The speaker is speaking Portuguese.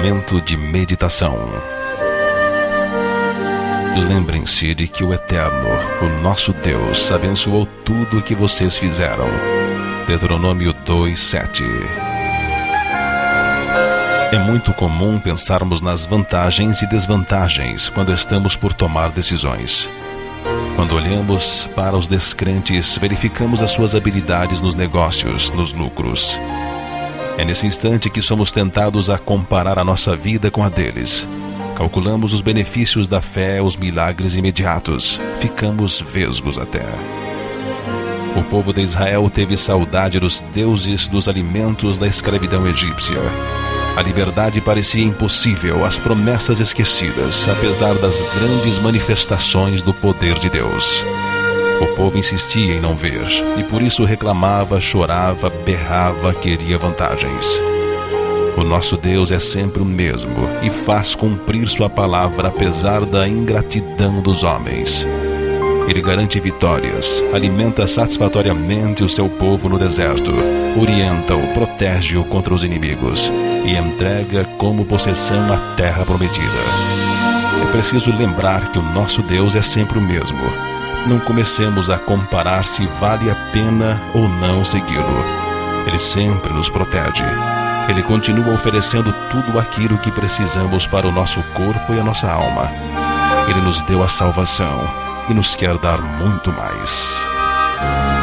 Momento de meditação. Lembrem-se de que o Eterno, o nosso Deus, abençoou tudo o que vocês fizeram. Deuteronômio 2:7. É muito comum pensarmos nas vantagens e desvantagens quando estamos por tomar decisões. Quando olhamos para os descrentes, verificamos as suas habilidades nos negócios, nos lucros. É nesse instante que somos tentados a comparar a nossa vida com a deles. Calculamos os benefícios da fé, os milagres imediatos. Ficamos vesgos até. O povo de Israel teve saudade dos deuses, dos alimentos da escravidão egípcia. A liberdade parecia impossível, as promessas esquecidas, apesar das grandes manifestações do poder de Deus. O povo insistia em não ver, e por isso reclamava, chorava, berrava, queria vantagens. O nosso Deus é sempre o mesmo e faz cumprir sua palavra apesar da ingratidão dos homens. Ele garante vitórias, alimenta satisfatoriamente o seu povo no deserto, orienta-o, protege-o contra os inimigos e entrega como possessão a terra prometida. É preciso lembrar que o nosso Deus é sempre o mesmo. Não comecemos a comparar se vale a pena ou não segui-lo. Ele sempre nos protege. Ele continua oferecendo tudo aquilo que precisamos para o nosso corpo e a nossa alma. Ele nos deu a salvação e nos quer dar muito mais.